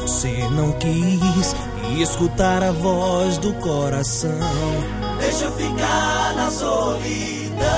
Você não quis escutar a voz do coração. Deixa eu ficar na solidão.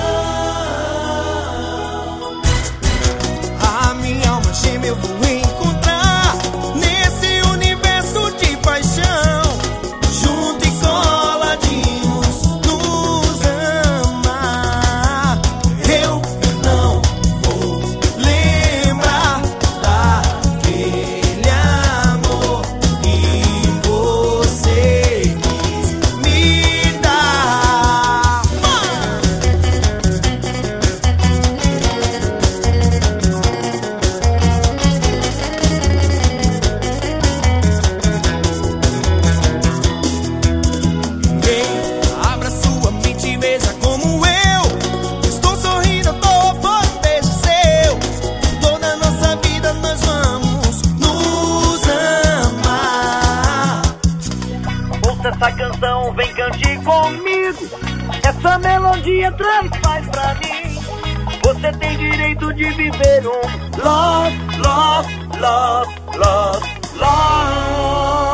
A minha alma gêmea eu vou encontrar nesse universo de paixão. Junto e coladinhos nos amar. Eu não vou lembrar daquele amor que você quis me dar. Abra sua mente e veja como eu estou sorrindo, eu tô por um beijo seu. Toda nossa vida nós vamos nos amar. Ouça essa canção, vem cante comigo. Essa melodia traz paz pra mim. Você tem direito de viver um love, love, love, love, love.